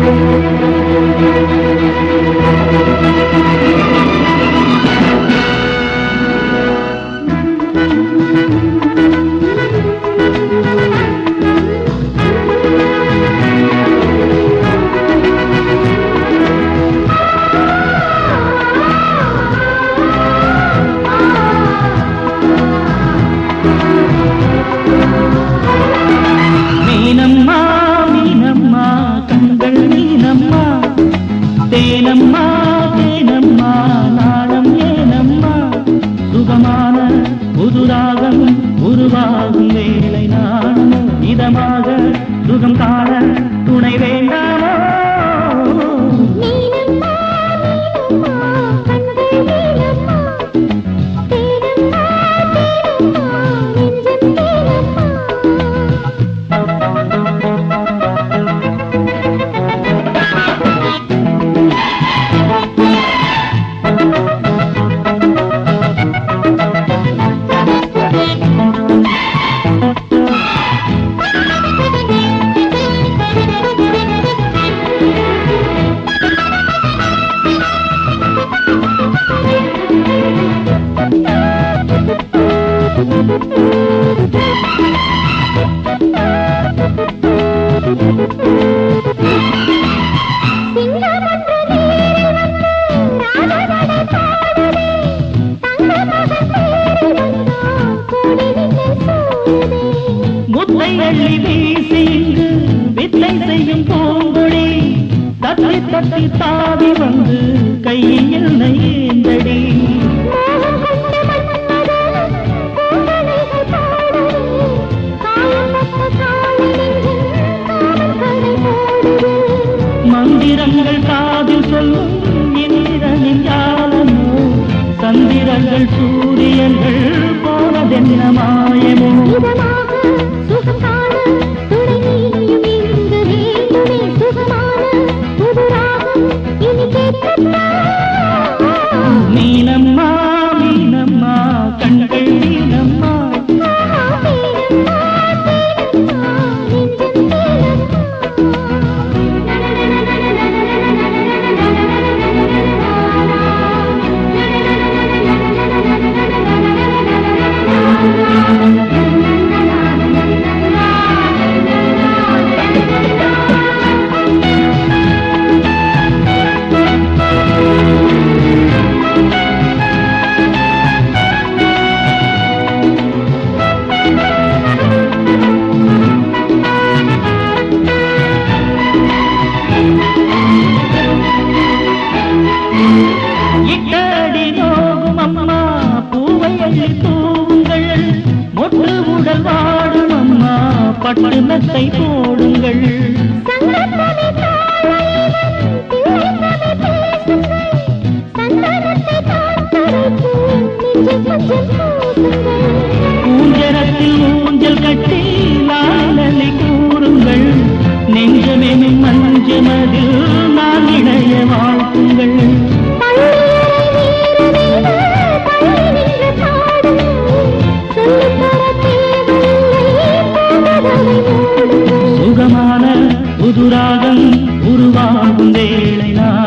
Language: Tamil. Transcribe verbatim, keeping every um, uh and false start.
தேனம்மா தேனம்மா நாளம் ஏனம்மா சுகமான புதுராகம் உருவாகும் வேளை நானும் இதமாக சுகம் காண துணை வேண்டாமோ முத்தை அள்ளி வீசி இங்கு வித்தை செய்யும் பூங்கொடி தத்தி தத்தி தாவி வந்து கையில் நெய்ந்தடி மந்திரங்கள் காதில் சொல்லும் இந்திரனின் ஞானமோ சந்திரங்கள் சூரியர்கள் போனதென்ன மாயமோ மீனம்மா மீனம்மா கண்கள் மீனம்மா இட்டடி நோகும் அம்மா பூவை அள்ளி தூவுங்கள் மொட்டு உடல் வாடும் அம்மா பட்டு மெத்தை போடுங்கள் ஊஞ்சரத்தில் ஊஞ்சல் கட்டி லாலி கூறுங்கள் நெஞ்சமெனும் மஞ்சமதில் நான் இணைய வாழ்த்துங்கள் சுகமான புதுராகம் உருவாகும் வேளை நான்